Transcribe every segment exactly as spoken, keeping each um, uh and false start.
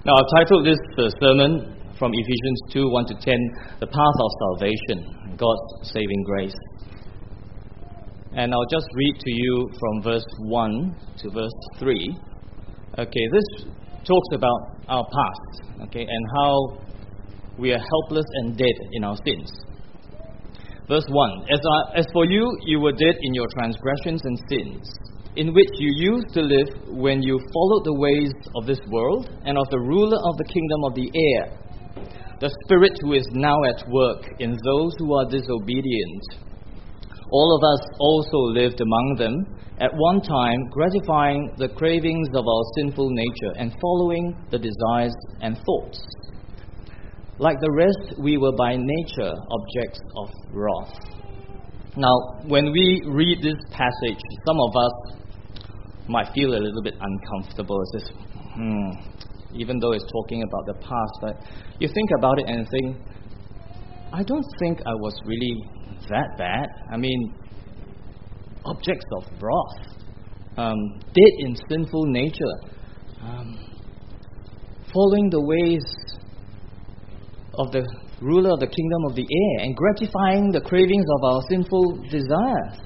Now, I've titled this uh, sermon from Ephesians two, one to ten, The Path of Salvation, God's Saving Grace. And I'll just read to you from verse one to verse three. Okay, this talks about our past, okay, and how we are helpless and dead in our sins. Verse one, as, I, as for you, you were dead in your transgressions and sins, in which you used to live when you followed the ways of this world and of the ruler of the kingdom of the air, the spirit who is now at work in those who are disobedient. All of us also lived among them at one time, gratifying the cravings of our sinful nature and following the desires and thoughts. Like the rest, we were by nature objects of wrath. Now, when we read this passage, some of us might feel a little bit uncomfortable. It's just, hmm, even though it's talking about the past, but you think about it and think, I don't think I was really that bad. I mean, objects of wrath, um, dead in sinful nature, um, following the ways of the ruler of the kingdom of the air and gratifying the cravings of our sinful desires.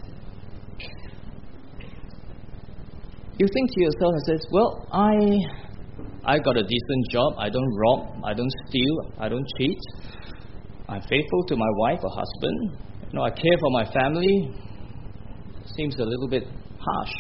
You think to yourself and says, well, I I got a decent job. I don't rob. I don't steal. I don't cheat. I'm faithful to my wife or husband. You know, I care for my family. Seems a little bit harsh.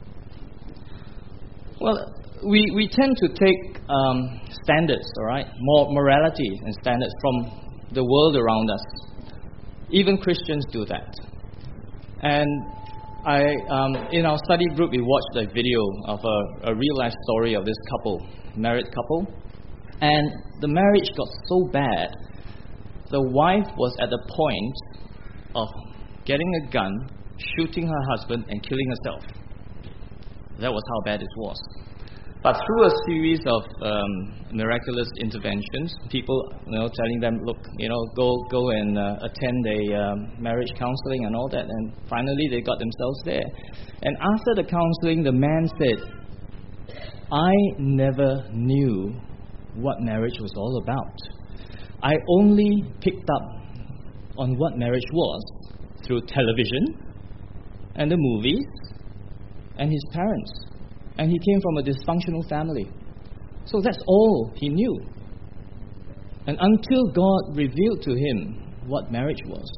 Well, we, we tend to take um, standards, all right, more morality and standards from the world around us. Even Christians do that. And I, um, in our study group, we watched a video of a, a real-life story of this couple, married couple. And the marriage got so bad, the wife was at the point of getting a gun, shooting her husband, and killing herself. That was how bad it was. But through a series of um, miraculous interventions, people, you know, telling them, look, you know, go go and uh, attend a um, marriage counseling and all that, and finally they got themselves there. And after the counseling, the man said, I never knew what marriage was all about. I only picked up on what marriage was through television and the movies and his parents. And he came from a dysfunctional family. So that's all he knew. And until God revealed to him what marriage was,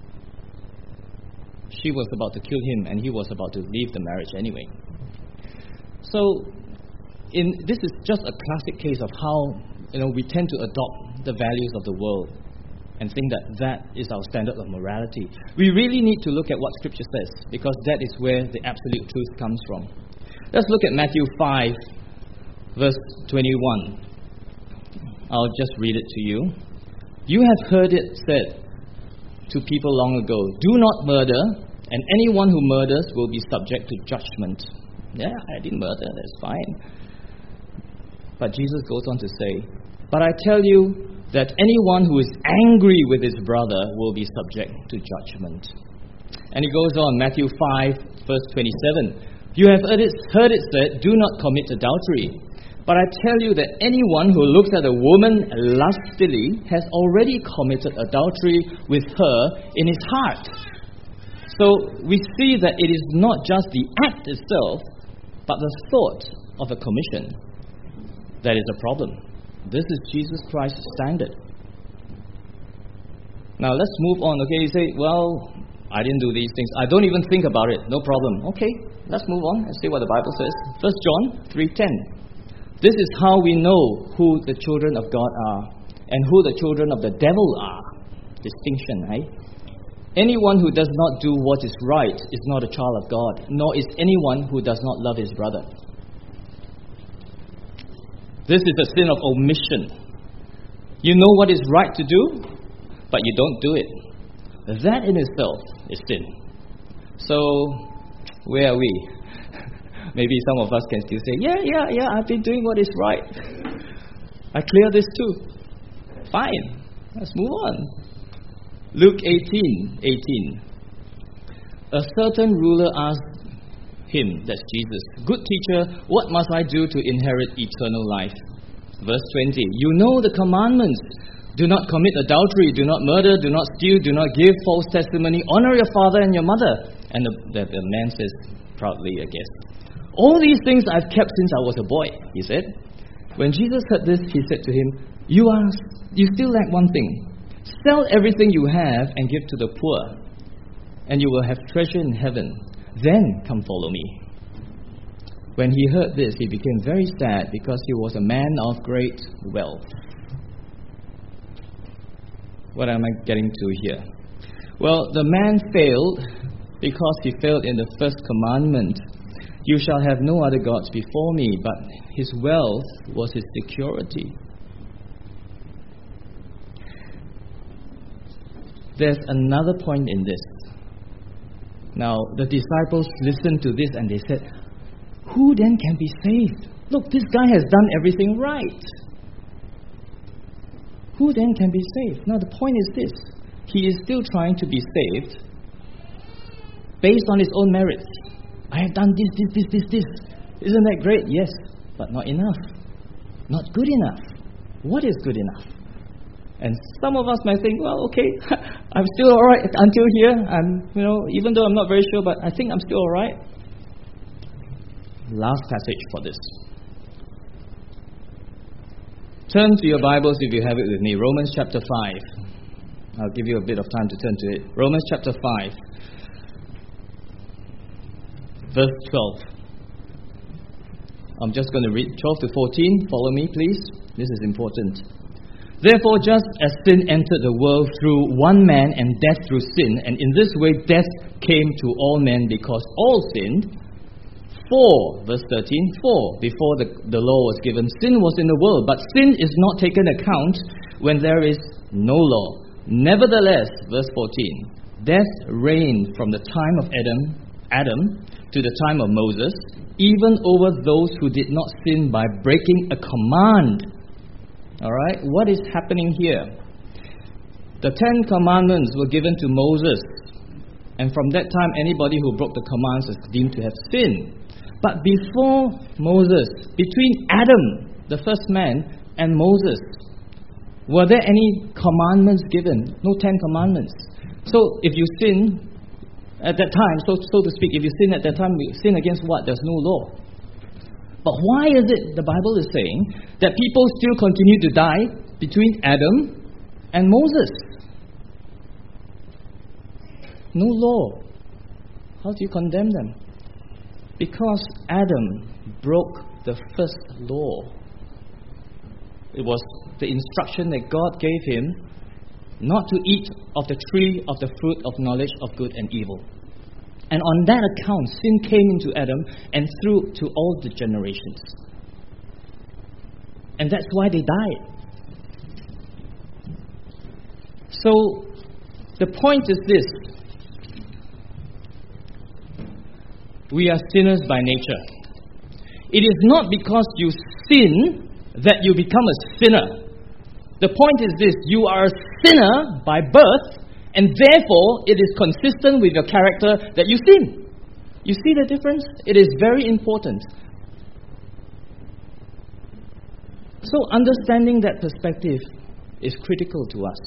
she was about to kill him and he was about to leave the marriage anyway. So in, this is just a classic case of how, you know, we tend to adopt the values of the world and think that that is our standard of morality. We really need to look at what Scripture says, because that is where the absolute truth comes from. Let's look at Matthew five, verse twenty-one. I'll just read it to you. You have heard it said to people long ago, do not murder, and anyone who murders will be subject to judgment. Yeah, I didn't murder, that's fine. But Jesus goes on to say, but I tell you that anyone who is angry with his brother will be subject to judgment. And he goes on, Matthew five, verse twenty-seven. You have heard it, heard it said, do not commit adultery. But I tell you that anyone who looks at a woman lustfully has already committed adultery with her in his heart. So we see that it is not just the act itself, but the thought of a commission that is a problem. This is Jesus Christ's standard. Now let's move on. Okay, you say, well, I didn't do these things. I don't even think about it. No problem. Okay, let's move on and see what the Bible says. First John three ten. This is how we know who the children of God are and who the children of the devil are. Distinction, right? Anyone who does not do what is right is not a child of God, nor is anyone who does not love his brother. This is a sin of omission. You know what is right to do, but you don't do it. That in itself is sin. So, where are we? Maybe some of us can still say, yeah, yeah, yeah, I've been doing what is right. I clear this too. Fine. Let's move on. Luke eighteen eighteen. A certain ruler asked him, that's Jesus, good teacher, what must I do to inherit eternal life? Verse twenty, you know the commandments. Do not commit adultery, do not murder, do not steal, do not give false testimony, honor your father and your mother. And the, the, the man says proudly, I guess, all these things I've kept since I was a boy, he said. When Jesus heard this, he said to him, You are, you still lack one thing. Sell everything you have and give to the poor, and you will have treasure in heaven. Then come follow me. When he heard this, he became very sad because he was a man of great wealth. What am I getting to here? Well, the man failed because he failed in the first commandment. You shall have no other gods before me, but his wealth was his security. There's another point in this. Now, the disciples listened to this and they said, who then can be saved? Look, this guy has done everything right. Who then can be saved? Now, the point is this. He is still trying to be saved based on his own merits. I have done this, this, this, this, this. Isn't that great? Yes, but not enough. Not good enough. What is good enough? And some of us might think, well, okay, I'm still all right until here. I'm, you know, even though I'm not very sure, but I think I'm still all right. Last passage for this. Turn to your Bibles if you have it with me. Romans chapter five. I'll give you a bit of time to turn to it. Romans chapter five. Verse twelve. I'm just going to read twelve to fourteen. Follow me, please. This is important. Therefore, just as sin entered the world through one man and death through sin, and in this way death came to all men because all sinned. For, verse thirteen, for, before the, the law was given, sin was in the world, but sin is not taken account when there is no law. Nevertheless, verse fourteen, death reigned from the time of Adam, Adam to the time of Moses, even over those who did not sin by breaking a command. Alright, what is happening here? The Ten Commandments were given to Moses, and from that time anybody who broke the commands is deemed to have sinned. But before Moses, between Adam, the first man, and Moses, were there any commandments given? No Ten Commandments. So if you sin at that time, so, so to speak, if you sin at that time, you sin against what? There's no law. But why is it the Bible is saying that people still continue to die between Adam and Moses? No law. How do you condemn them? Because Adam broke the first law. It was the instruction that God gave him not to eat of the tree of the fruit of knowledge of good and evil. And on that account, sin came into Adam and through to all the generations. And that's why they died. So, the point is this. We are sinners by nature. It is not because you sin that you become a sinner. The point is this, you are a sinner by birth, and therefore it is consistent with your character that you sin. You see the difference? It is very important. So understanding that perspective is critical to us.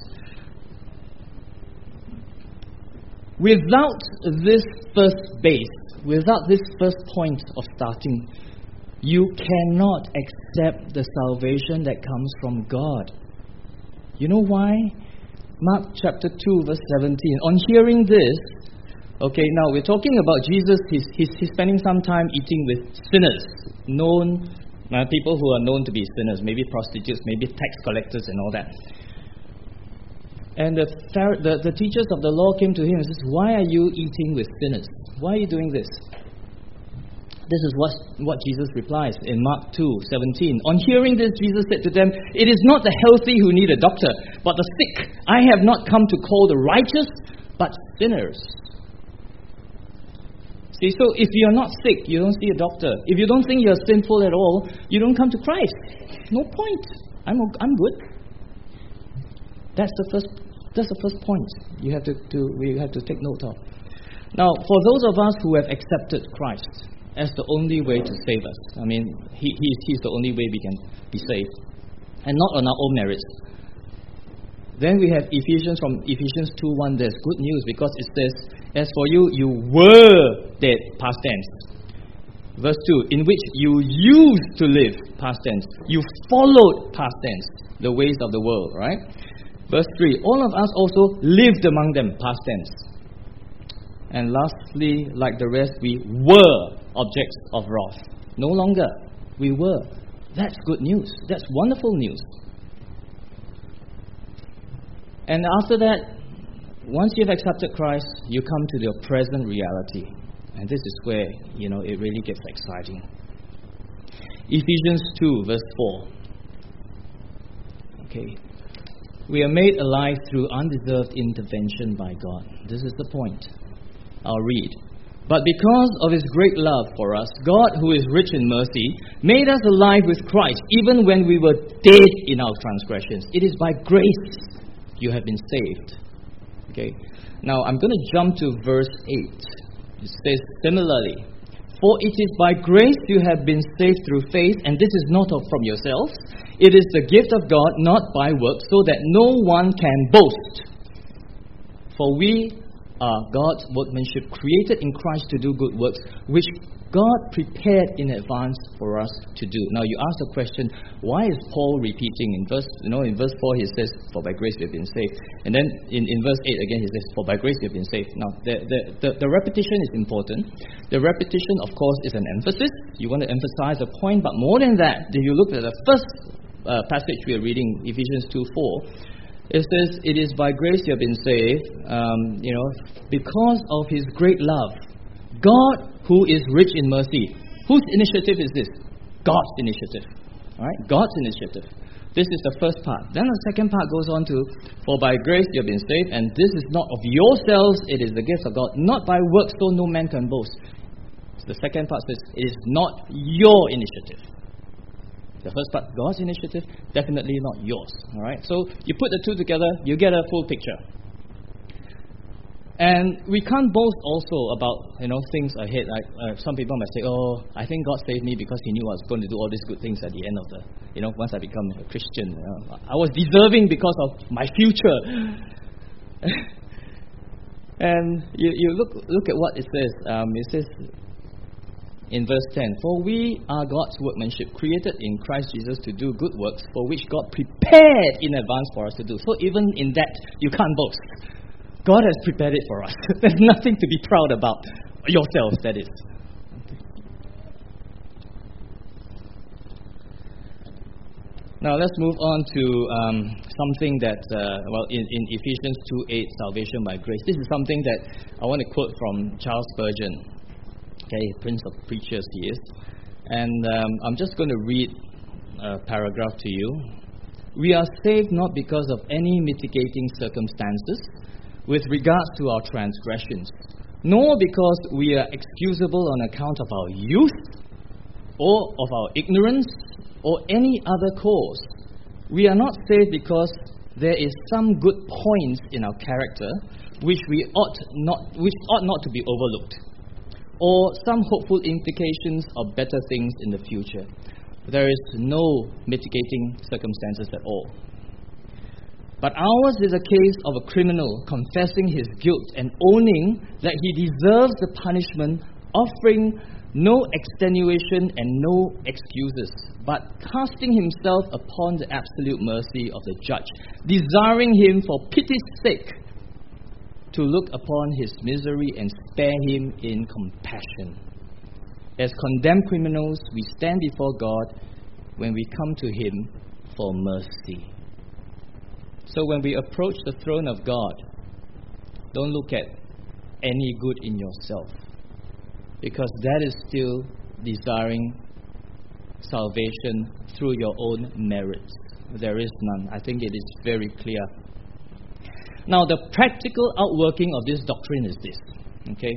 Without this first base, without this first point of starting, you cannot accept the salvation that comes from God. You know why? Mark chapter two, verse seventeen. On hearing this, okay, now we're talking about Jesus. He's, he's, he's spending some time eating with sinners, known uh, people who are known to be sinners, maybe prostitutes, maybe tax collectors and all that. And the, the, the teachers of the law came to him and says, why are you eating with sinners? Why are you doing this? This is what, what Jesus replies in Mark two seventeen. On hearing this, Jesus said to them, it is not the healthy who need a doctor, but the sick. I have not come to call the righteous, but sinners. See, so if you're not sick, you don't see a doctor. If you don't think you're sinful at all, you don't come to Christ. No point. I'm, I'm good. That's the first. That's the first point you have to, to we have to take note of. Now, for those of us who have accepted Christ as the only way to save us, I mean, he, he's, he's the only way we can be saved. and not on our own merits. Then we have Ephesians from Ephesians two one. There's good news because it says, as for you, you were dead, past tense. Verse two, in which you used to live, past tense. You followed, past tense, the ways of the world, right? Verse three, all of us also lived among them, past tense. And lastly, like the rest, we were objects of wrath. No longer. We were. That's good news. That's wonderful news. And after that, once you've accepted Christ, you come to your present reality. And this is where, you know, it really gets exciting. Ephesians two, verse four. Okay. We are made alive through undeserved intervention by God. This is the point. I'll read. But because of His great love for us, God, who is rich in mercy, made us alive with Christ, even when we were dead in our transgressions. It is by grace you have been saved. Okay. Now, I'm going to jump to verse eight. It says, similarly, for it is by grace you have been saved through faith, and this is not of from yourselves. It is the gift of God, not by works, so that no one can boast. For we are God's workmanship, created in Christ to do good works, which God prepared in advance for us to do. Now you ask the question, why is Paul repeating in verse, you know, in verse four he says, for by grace we have been saved. And then in, in verse eight again he says, for by grace we have been saved. Now the, the, the, the repetition is important. The repetition, of course, is an emphasis. You want to emphasize a point, but more than that, if you look at the first uh, passage we are reading, Ephesians two four, it says, it is by grace you have been saved, um, you know, because of His great love. God, who is rich in mercy. Whose initiative is this? God's initiative. All right? God's initiative. This is the first part. Then the second part goes on to, for by grace you have been saved, and this is not of yourselves, it is the gift of God, not by works, so no man can boast. So the second part says, it is not your initiative. The first part, God's initiative, definitely not yours. All right? So you put the two together, you get a full picture. And we can't boast also about, you know, things ahead. Like uh, some people might say, "Oh, I think God saved me because He knew I was going to do all these good things at the end of the, you know, once I become a Christian. You know, I was deserving because of my future." And you, you look look at what it says. Um, it says in verse ten, "For we are God's workmanship, created in Christ Jesus to do good works, for which God prepared in advance for us to do." So even in that, you can't boast. God has prepared it for us. There's nothing to be proud about. Yourselves, that is. Now let's move on to um, something that, uh, well, in, in Ephesians two eight, salvation by grace. This is something that I want to quote from Charles Spurgeon. Okay, Prince of Preachers he is. And um, I'm just going to read a paragraph to you. "We are saved not because of any mitigating circumstances with regards to our transgressions, nor because we are excusable on account of our youth, or of our ignorance, or any other cause. We are not saved because there is some good points in our character which we ought not, which ought not to be overlooked, or some hopeful implications of better things in the future. There is no mitigating circumstances at all. But ours is a case of a criminal confessing his guilt and owning that he deserves the punishment, offering no extenuation and no excuses, but casting himself upon the absolute mercy of the judge, desiring him for pity's sake to look upon his misery and spare him in compassion. As condemned criminals, we stand before God when we come to Him for mercy." So when we approach the throne of God, don't look at any good in yourself, because that is still desiring salvation through your own merits. There is none. I think it is very clear. Now, the practical outworking of this doctrine is this. Okay?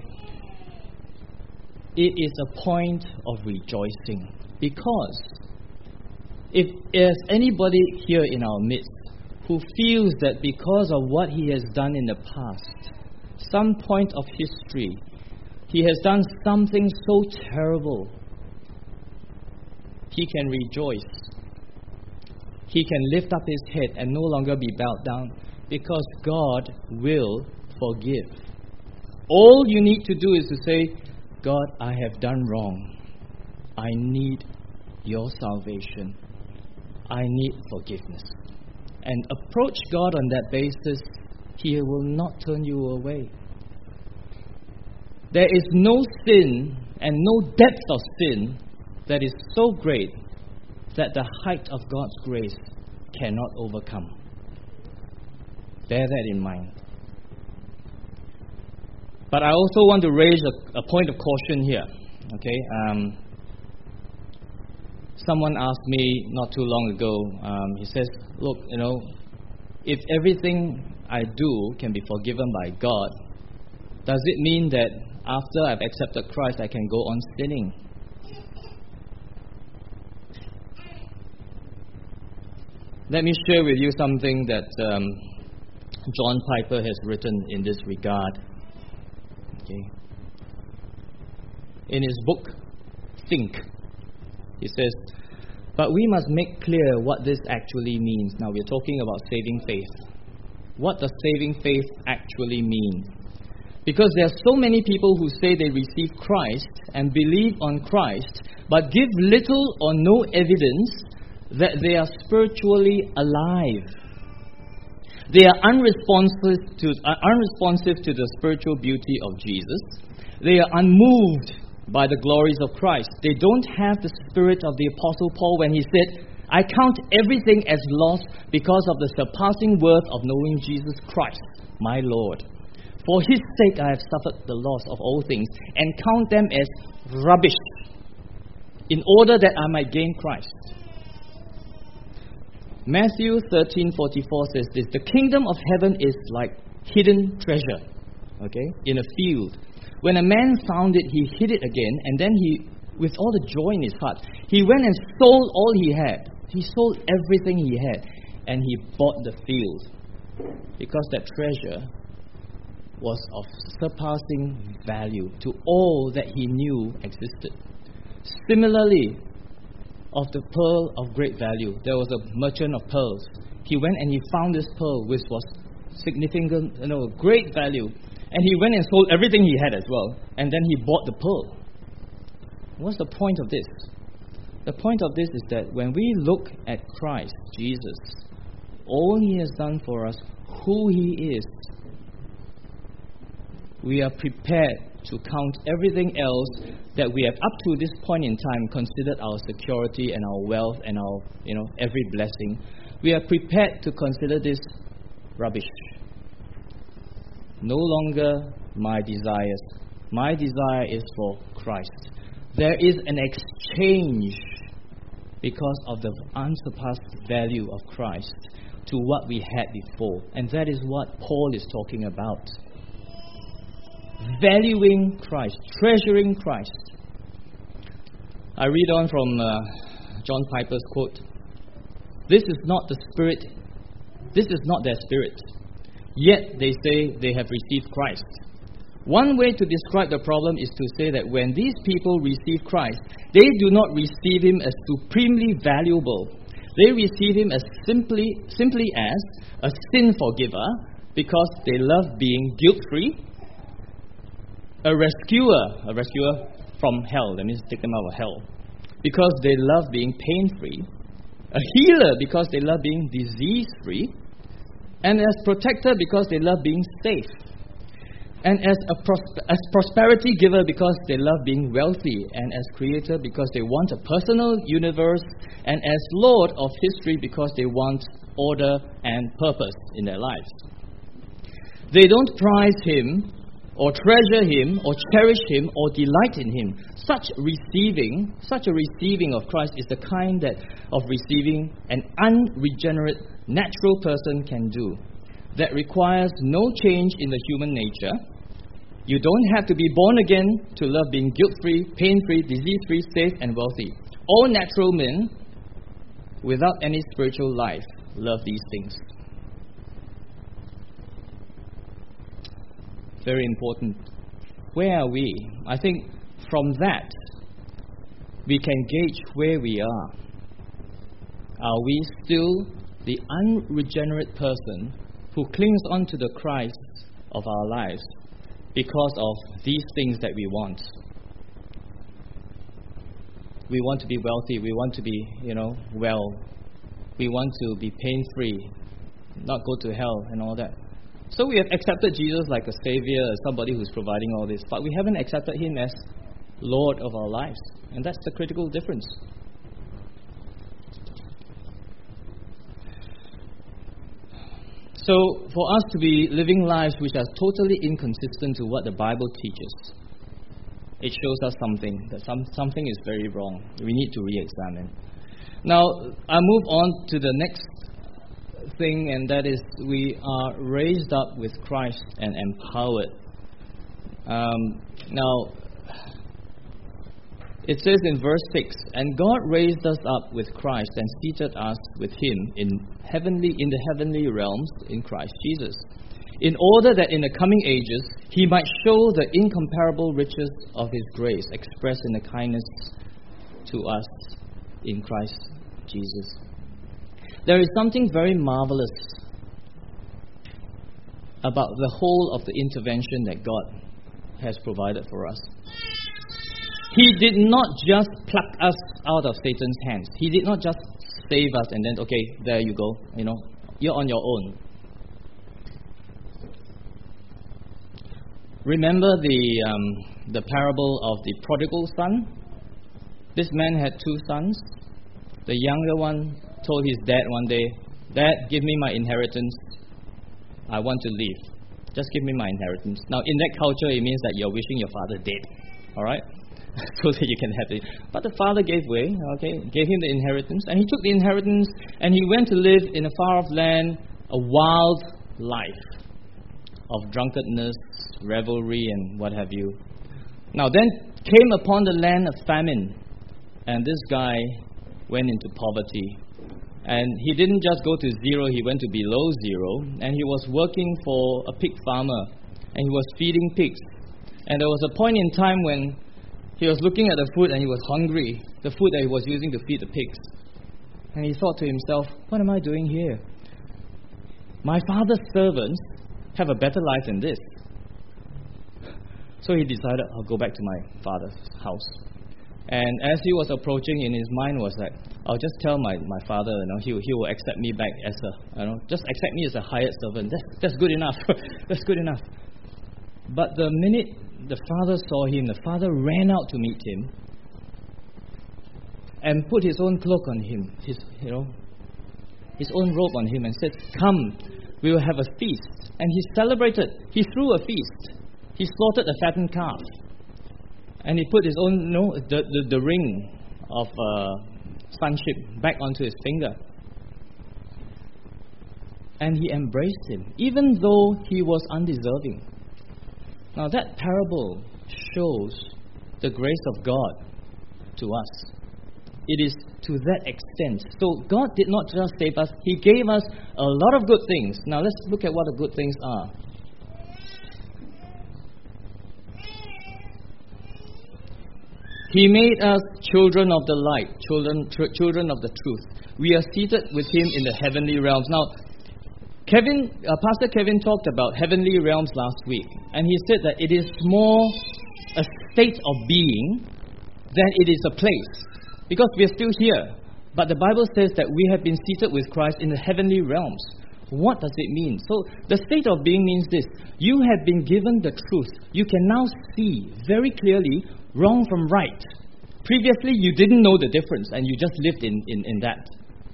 It is a point of rejoicing, because if there's anybody here in our midst who feels that because of what he has done in the past, some point of history, he has done something so terrible, he can rejoice. he can lift up his head and no longer be bowed down, because God will forgive. All you need to do is to say, God, I have done wrong. I need your salvation. I need forgiveness. And approach God on that basis. He will not turn you away. There is no sin and no depth of sin that is so great that the height of God's grace cannot overcome. Bear that in mind. But I also want to raise a, a point of caution here. Okay, um, someone asked me not too long ago. Um, he says, "Look, you know, if everything I do can be forgiven by God, does it mean that after I've accepted Christ, I can go on sinning?" Let me share with you something that um, John Piper has written in this regard. Okay. In his book, Think, he says, "But we must make clear what this actually means." Now we're talking about saving faith. What does saving faith actually mean? Because there are so many people who say they receive Christ and believe on Christ, but give little or no evidence that they are spiritually alive. They are unresponsive to, uh, unresponsive to the spiritual beauty of Jesus. They are unmoved by the glories of Christ. They don't have the spirit of the Apostle Paul when he said, "I count everything as loss because of the surpassing worth of knowing Jesus Christ, my Lord. For his sake I have suffered the loss of all things and count them as rubbish in order that I might gain Christ." Matthew thirteen forty-four says this, "The kingdom of heaven is like hidden treasure, okay, in a field. When a man found it, he hid it again, and then he, with all the joy in his heart, he went and sold all he had. He sold everything he had, and he bought the field, because that treasure was of surpassing value to all that he knew existed." Similarly, of the pearl of great value, there was a merchant of pearls. He went and he found this pearl, which was significant, you know, great value, and he went and sold everything he had as well, and then he bought the pearl. What's the point of this? The point of this is that when we look at Christ Jesus, all he has done for us, who he is, we are prepared to count everything else that we have up to this point in time considered our security and our wealth and our, you know, every blessing. We are prepared to consider this rubbish. No longer my desires. My desire is for Christ. There is an exchange because of the unsurpassed value of Christ to what we had before. And that is what Paul is talking about. Valuing Christ, treasuring Christ. I read on from uh, John Piper's quote. "This is not the spirit, this is not their spirit, yet they say they have received Christ. One way to describe the problem is to say that when these people receive Christ, they do not receive him as supremely valuable. They receive him as simply, simply as a sin forgiver because they love being guilt-free, a rescuer, a rescuer from hell, that means take them out of hell, because they love being pain-free, a healer because they love being disease-free, and as protector because they love being safe, and as a pros- as prosperity giver because they love being wealthy, and as creator because they want a personal universe, and as Lord of history because they want order and purpose in their lives. They don't prize him or treasure him, or cherish him, or delight in him. Such receiving, such a receiving of Christ is the kind that of receiving an unregenerate natural person can do. That requires no change in the human nature. You don't have to be born again to love being guilt-free, pain-free, disease-free, safe, and wealthy. All natural men, without any spiritual life, love these things. Very important. Where are we? I think from that, we can gauge where we are. Are we still the unregenerate person who clings on to the Christ of our lives because of these things that we want? We want to be wealthy. We want to be, you know, well. We want to be pain-free, not go to hell and all that. So we have accepted Jesus like a savior, as somebody who's providing all this, but we haven't accepted him as Lord of our lives. And that's the critical difference. So for us to be living lives which are totally inconsistent to what the Bible teaches, it shows us something, that some, something is very wrong. We need to re-examine. Now, I move on to the next thing, and that is we are raised up with Christ and empowered. Um, now, it says in verse six, "And God raised us up with Christ and seated us with him in heavenly in the heavenly realms in Christ Jesus, in order that in the coming ages he might show the incomparable riches of his grace expressed in the kindness to us in Christ Jesus." There is something very marvelous about the whole of the intervention that God has provided for us. He did not just pluck us out of Satan's hands. He did not just save us and then, okay, there you go, you know, you're on your own. Remember the um, the parable of the prodigal son? This man had two sons. The younger one told his dad one day, "Dad, give me my inheritance. I want to leave. Just give me my inheritance." Now, in that culture, it means that you're wishing your father dead. All right? So that you can have it. But the father gave way, okay, gave him the inheritance, and he took the inheritance, and he went to live in a far-off land, a wild life of drunkenness, revelry, and what have you. Now then came upon the land a famine, and this guy went into poverty. And he didn't just go to zero, he went to below zero, and he was working for a pig farmer, and he was feeding pigs. And there was a point in time when he was looking at the food and he was hungry, the food that he was using to feed the pigs. And he thought to himself, what am I doing here? My father's servants have a better life than this. So he decided, I'll go back to my father's house. And as he was approaching, in his mind was like, I'll just tell my, my father, you know, he, he will accept me back as a, you know, just accept me as a hired servant. That's, that's good enough. That's good enough. But the minute the father saw him, the father ran out to meet him and put his own cloak on him, his, you know, his own robe on him, and said, "Come, we will have a feast." And he celebrated. He threw a feast. He slaughtered a fattened calf, and he put his own, you know, the the, the ring of uh, sonship back onto his finger, and he embraced him, even though he was undeserving. Now that parable shows the grace of God to us. It is to that extent. So God did not just save us, He gave us a lot of good things. Now let's look at what the good things are. He made us children of the light, children, tr- children of the truth. We are seated with Him in the heavenly realms. Now, Kevin, uh, Pastor Kevin talked about heavenly realms last week, and he said that it is more a state of being than it is a place, because we are still here. But the Bible says that we have been seated with Christ in the heavenly realms. What does it mean? So the state of being means this: you have been given the truth. You can now see very clearly wrong from right. Previously, you didn't know the difference, and you just lived in, in, in that.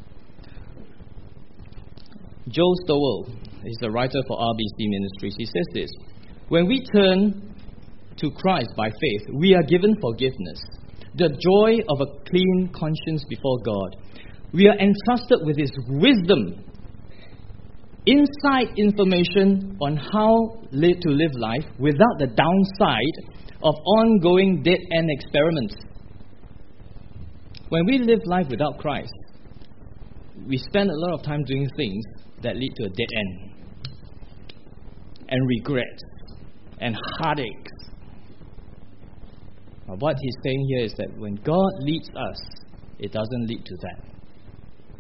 Joe Stowell is the writer for R B C Ministries. He says this: when we turn to Christ by faith, we are given forgiveness, the joy of a clean conscience before God. We are entrusted with His wisdom, inside information on how to live life without the downside of ongoing dead-end experiments. When we live life without Christ, we spend a lot of time doing things that lead to a dead end, and regret, and heartaches. But what he's saying here is that when God leads us, it doesn't lead to that.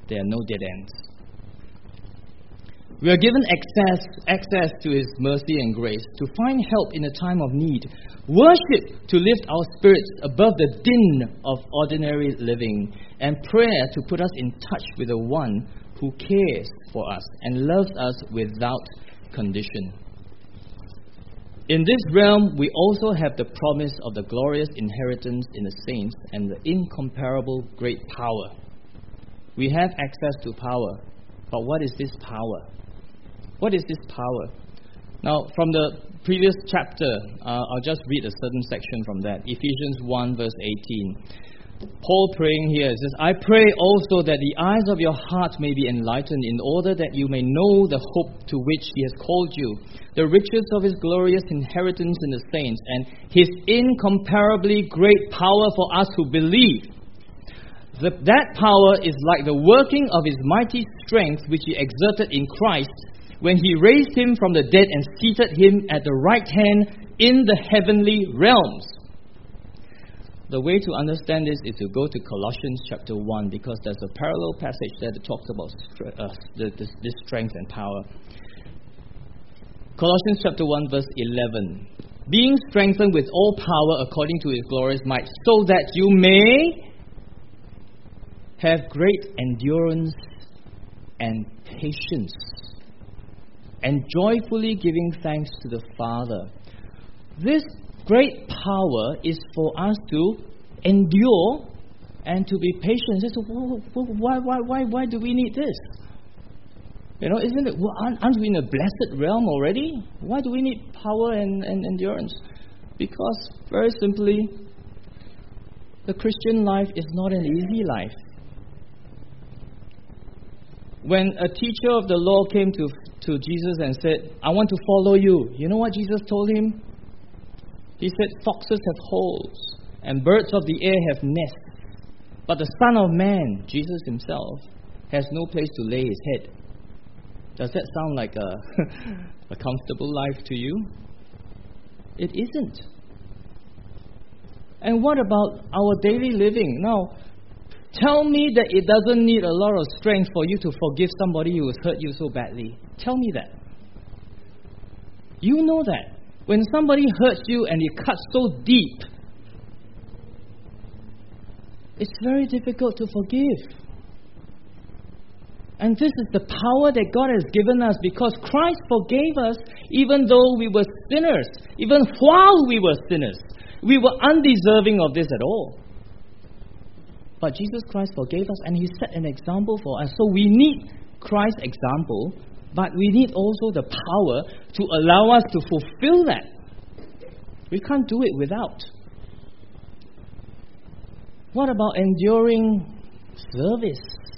There are no dead ends. We are given access, access to His mercy and grace to find help in a time of need. Worship to lift our spirits above the din of ordinary living. And prayer to put us in touch with the One who cares for us and loves us without condition. In this realm, we also have the promise of the glorious inheritance in the saints and the incomparable great power. We have access to power. But what is this power? What is this power? Now, from the previous chapter, uh, I'll just read a certain section from that. Ephesians one, verse eighteen. Paul praying here says, I pray also that the eyes of your heart may be enlightened, in order that you may know the hope to which He has called you, the riches of His glorious inheritance in the saints, and His incomparably great power for us who believe. The, that power is like the working of His mighty strength, which He exerted in Christ, when He raised Him from the dead and seated Him at the right hand in the heavenly realms. The way to understand this is to go to Colossians chapter one, because there's a parallel passage there that talks about uh, the, this, this strength and power. Colossians chapter one, verse eleven. Being strengthened with all power according to His glorious might, so that you may have great endurance and patience, and joyfully giving thanks to the Father. This great power is for us to endure and to be patient. So, why, why, why, why do we need this? You know, isn't it? Aren't we in a blessed realm already? Why do we need power and, and endurance? Because, very simply, the Christian life is not an easy life. When a teacher of the law came to to Jesus and said, I want to follow you, you know what Jesus told him? He said, foxes have holes and birds of the air have nests, but the Son of Man, Jesus Himself, has no place to lay His head. Does that sound like a, a comfortable life to you? It isn't. And what about our daily living? Now, tell me that it doesn't need a lot of strength for you to forgive somebody who has hurt you so badly. Tell me that. You know that. When somebody hurts you and it cuts so deep, it's very difficult to forgive. And this is the power that God has given us, because Christ forgave us even though we were sinners. Even while we were sinners, we were undeserving of this at all. But Jesus Christ forgave us, and He set an example for us. So we need Christ's example, but we need also the power to allow us to fulfill that. We can't do it without. What about enduring service?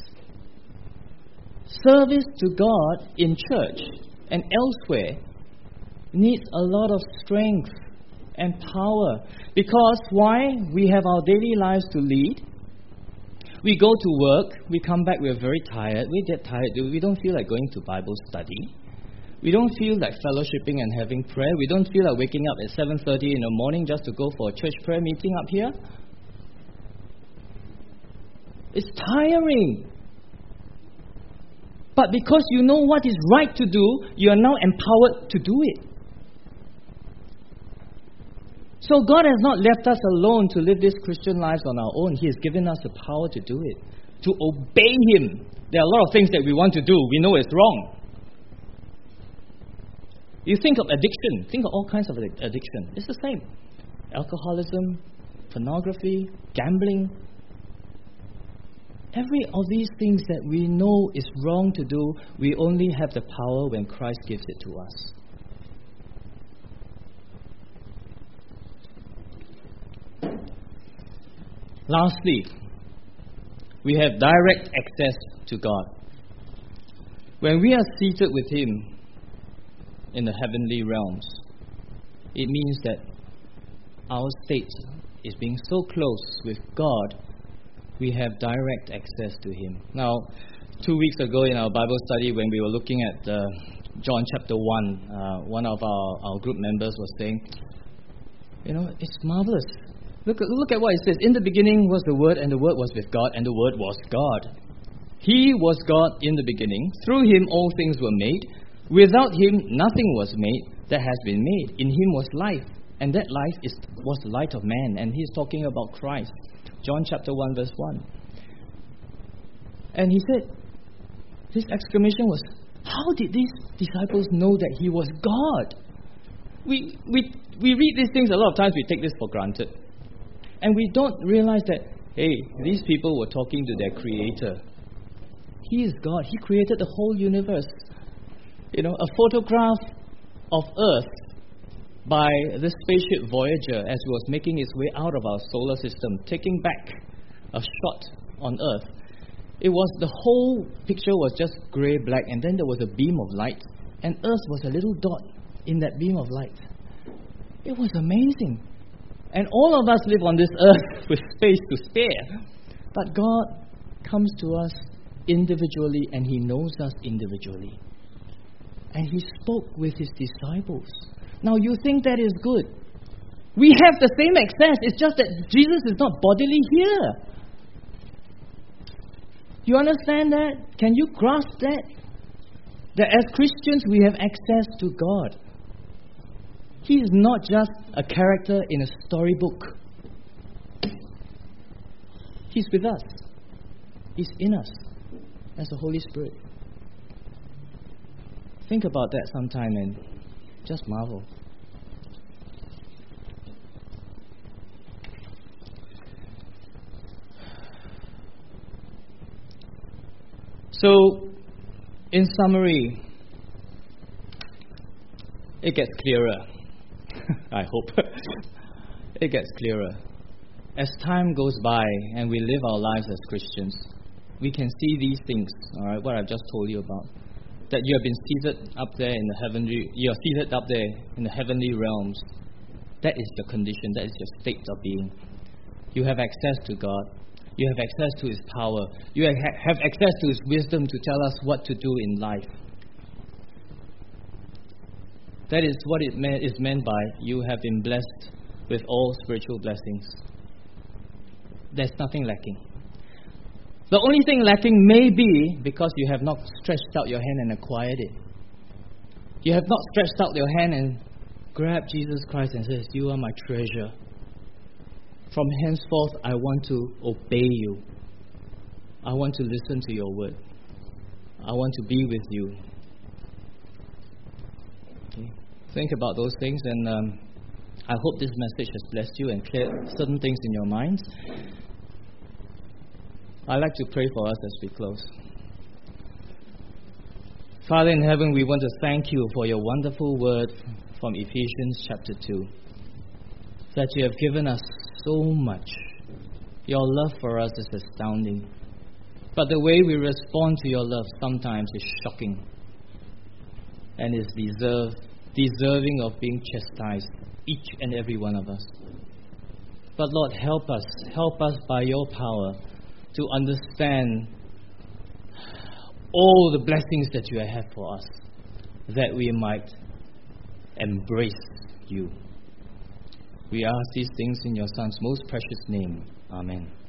Service to God in church and elsewhere needs a lot of strength and power. Because why? We have our daily lives to lead. We go to work, we come back, we're very tired. We get tired, we don't feel like going to Bible study. We don't feel like fellowshipping and having prayer. We don't feel like waking up at seven thirty in the morning just to go for a church prayer meeting up here. It's tiring. But because you know what is right to do, you are now empowered to do it. So God has not left us alone to live these Christian lives on our own. He has given us the power to do it, to obey Him. There are a lot of things that we want to do. We know it's wrong. You think of addiction. Think of all kinds of addiction. It's the same. Alcoholism, pornography, gambling. Every of these things that we know is wrong to do, we only have the power when Christ gives it to us. Lastly, we have direct access to God. When we are seated with Him in the heavenly realms, it means that our state is being so close with God, we have direct access to Him. Now, two weeks ago in our Bible study, when we were looking at uh, John chapter one, uh, one of our, our group members was saying, you know, it's marvelous. Look, look at what it says. In the beginning was the Word, and the Word was with God, and the Word was God. He was God in the beginning. Through him all things were made. Without him nothing was made that has been made. In him was life, and that life is, was the light of man. And he's talking about Christ. John chapter one verse one. And he said, his exclamation was, how did these disciples know that he was God? We, we, we read these things, a lot of times we take this for granted. And we don't realize that, hey, these people were talking to their Creator. He is God. He created the whole universe. You know, a photograph of Earth by the spaceship Voyager as it was making its way out of our solar system, taking back a shot on Earth. It was, the whole picture was just grey-black, and then there was a beam of light, and Earth was a little dot in that beam of light. It was amazing. And all of us live on this earth with space to spare. But God comes to us individually, and He knows us individually. And He spoke with His disciples. Now you think that is good. We have the same access. It's just that Jesus is not bodily here. You understand that? Can you grasp that? That as Christians we have access to God. He is not just a character in a storybook. He's with us. He's in us as the Holy Spirit. Think about that sometime and just marvel. So, in summary, it gets clearer. I hope. It gets clearer. As time goes by and we live our lives as Christians, we can see these things, all right, what I've just told you about. That you have been seated up there in the heavenly, you are seated up there in the heavenly realms. That is your condition, that is your state of being. You have access to God. You have access to His power. You have access to His wisdom to tell us what to do in life. That is what it is meant by you have been blessed with all spiritual blessings. There's nothing lacking. The only thing lacking may be because you have not stretched out your hand and acquired it. You have not stretched out your hand and grabbed Jesus Christ and says, you are my treasure. From henceforth, I want to obey you. I want to listen to your word. I want to be with you. Okay. Think about those things, and um, I hope this message has blessed you and cleared certain things in your minds. I'd like to pray for us as we close. Father in heaven, we want to thank you for your wonderful word from Ephesians chapter two. That you have given us so much. Your love for us is astounding. But the way we respond to your love sometimes is shocking. And is deserve, deserving of being chastised, each and every one of us. But Lord, help us. Help us by your power to understand all the blessings that you have for us, that we might embrace you. We ask these things in your Son's most precious name. Amen.